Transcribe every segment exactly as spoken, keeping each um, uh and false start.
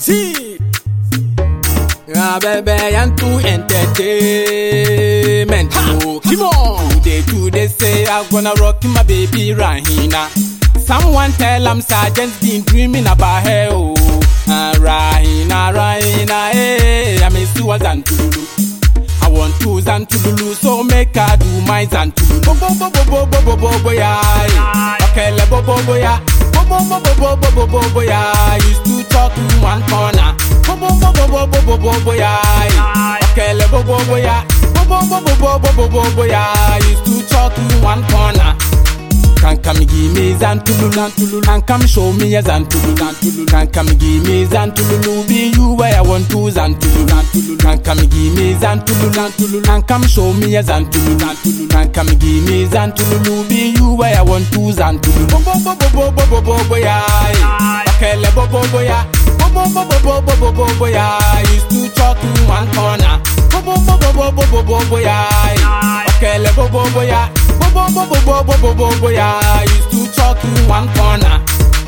See, ah baby, and to entertainment. Oh, come on, today today say I'm gonna rock my baby Rahina. Someone tell I'm Sergeant's been dreaming about her. Oh, ah, Rahina, Rahina, hey, I miss you Zantululu. I want to Zantululu, so make her do my Zantululu. Bo bo bo bo bo bo bo bo bo ya. Okay, le bo bo bo ya. Bo bo bo bo bo bo bo bo bo ya. Used to talk in one corner. Bo bo bo bo bo bo bo bo bo ya. Okay, le bo bo bo ya. Bo bo bo bo bo bo bo bo bo ya. Used to talk in one corner. Can come give me Zantululu, and come show me a Zantululu. Can come give me Zantululu, be you where I want to Zantululu. Can come give me Zantululu, and come show me a Zantululu. Can come give me Zantululu, be you where I want to Zantululu. Bo bo bo bo bo bo bo bo ya. Okay, le bo bo bo ya. Bo bo bo bo bo bo bo bo ya. Used to talk in one corner. Bo bo bo bo bo bo bo bo ya. Okay, le bo bo bo ya. Bo bo bo bo bo bo bo bo ya. Used to talk in one corner.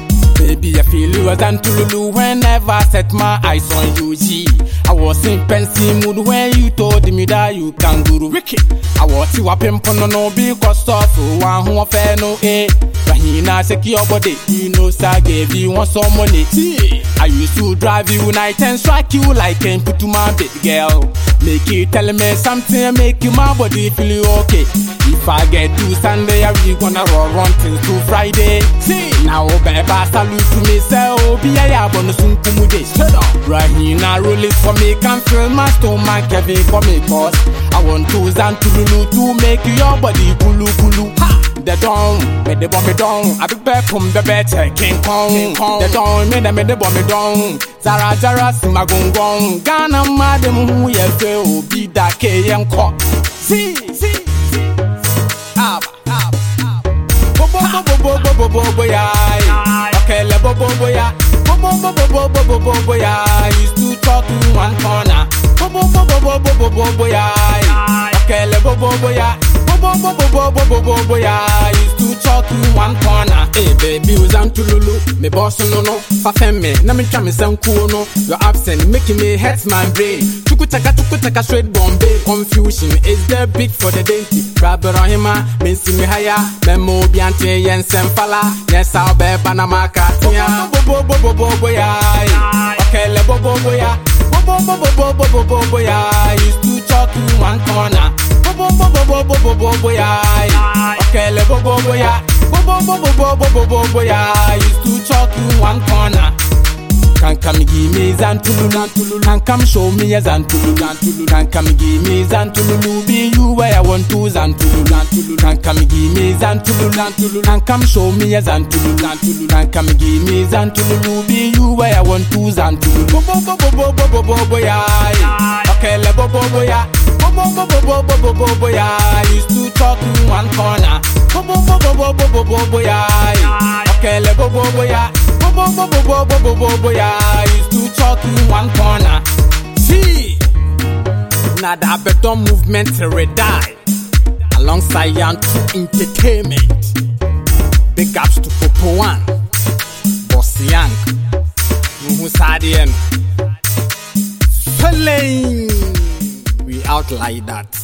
Baby, I feel you as Zantululu whenever I set my eyes on you, G. I was in pensive mood when you told me that you can do Ricky. I was you up in Pono because of one who affair no eh. Rahina secure body, you know, sir gave you want some money. See, I used to drive you night and strike you like and put to my big girl. Make you tell me something, make you my body feel you okay. If I get to Sunday, I really gonna run run things to Friday. See, now baby, salute to me, say, oh, be a bonus soon to me. Shut up, Rahina, roll it for me, can feel my stomach heavy for me, cause I want to Zantululu to make your body kulu kulu. Ha! The dawn, me the bomb me down. I be back from the better King Kong. King Kong. The dawn, me the me the bomb me down. Zara Zara sima gong gong. Ghana madam who ye feel be that K and cock. See, see, see. Ab, ab, ab. Bo bo bo bo bo bo bo bo bo ya. Okay, le bo bo bo ya. Bo bo bo bo bo bo bo bo bo ya. Used to talk in one corner. Bo bo bo bo bo bo bo bo bo ya. Okay, le bo bo bo ya. Bo bo bo bo bo bo bo bo ya. Used to talk in one corner. Hey baby, Zantululu, me boss no no. Fafem me, na me try me sound cool no. You're absent, making me hurt my brain. Chukutaka chukutaka straight Bombay. Confusion is the big for the dainty. Rabber on him, me see me higher. Memo biante yen semfala. Yes, I'll be Panamaka. Bo bo bo bo bo bo ya. Okay, le bo bo bo ya. Bo bo bo bo bo bo bo bo ya. Used to talk in one corner. Bo bo bo bo bo bo bo bo ya. Okay, le bo bo bo ya. Bo bo bo bo bo bo bo bo ya. Used to talk in one corner. Can come give me Zantululu, and come show me a Zantululu. Can come give me Zantululu, be you where I want to Zantululu. Can come give me Zantululu, and come show me a Zantululu. Can come give me Zantululu, be you where I want to Zantululu. Bo bo bo bo bo bo bo bo ya. Okay, le bo bo bo ya. Bo bo bo bo bo bo bo bo ya. Used to talk in one corner. Bo bo bo bo bo bo bo bo ya. Okay, le bo bo bo ya. Bo bo bo bo bo bo bo bo ya. Used to talk in one corner. See, now that better movement to die alongside Young to Entertainment. Big ups to Popo One, Boss Young, Muhu Sadien. We out like that.